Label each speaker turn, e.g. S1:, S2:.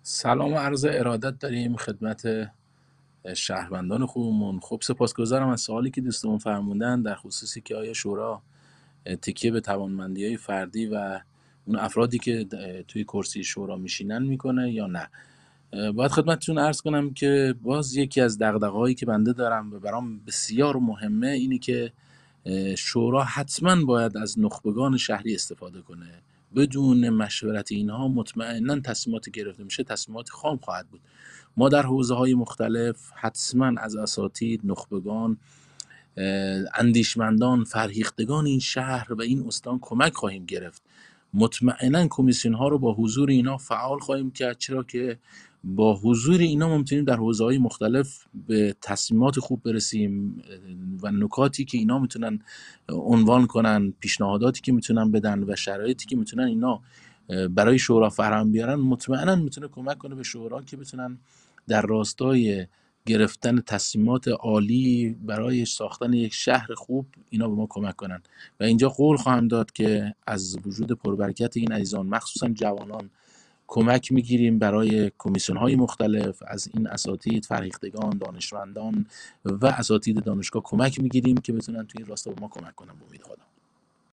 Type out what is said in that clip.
S1: سلام و عرض ارادت داریم خدمت شهروندان خوبمون. خب سپاسگزارم از سوالی که دوستمون فرمودن در خصوصی که آیا شورا تکیه به توانمندی‌های فردی و اون افرادی که توی کرسی شورا میشینن میکنه یا نه. باید خدمتتون عرض کنم که باز یکی از دغدغه‌هایی که بنده دارم و برام بسیار مهمه اینه که شورا حتما باید از نخبگان شهری استفاده کنه. بدون مشورت اینها مطمئنا تصمیمات گرفته میشه تصمیمات خام خواهد بود. ما در حوزه‌های مختلف حتما از اساتید، نخبگان، اندیشمندان، فرهیختگان این شهر و این استان کمک خواهیم گرفت. مطمئنا کمیسیون ها رو با حضور اینا فعال خواهیم کرد، چرا که با حضور اینا ما میتونیم در حوزه‌های مختلف به تصمیمات خوب برسیم و نکاتی که اینا میتونن عنوان کنن، پیشنهاداتی که میتونن بدن و شرایطی که میتونن اینا برای شورا فراهم بیارن مطمئنا میتونه کمک کنه به شورا که بتونن در راستای گرفتن تصمیمات عالی برای ساختن یک شهر خوب اینا به ما کمک کنن. و اینجا قول خواهم داد که از وجود پربرکت این عزیزان مخصوصا جوانان کمک میگیریم برای کمیسیون های مختلف از این اساتید، فرهیختگان، دانشمندان و اساتید دانشگاه کمک میگیریم که بتونن توی این راستا به ما کمک کنن. به امید خدا.